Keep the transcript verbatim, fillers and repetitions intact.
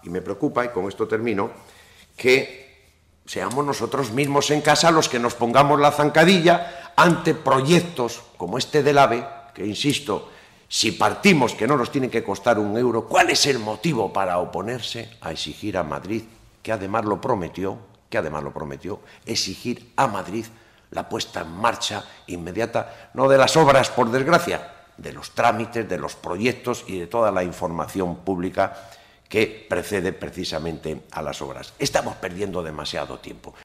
y me preocupa, y con esto termino, que seamos nosotros mismos en casa los que nos pongamos la zancadilla ante proyectos como este del AVE, que, insisto, si partimos que no nos tiene que costar un euro, ¿cuál es el motivo para oponerse a exigir a Madrid, que además lo prometió, que además lo prometió, exigir a Madrid la puesta en marcha inmediata, no de las obras, por desgracia, de los trámites, de los proyectos y de toda la información pública que precede precisamente a las obras? Estamos perdiendo demasiado tiempo.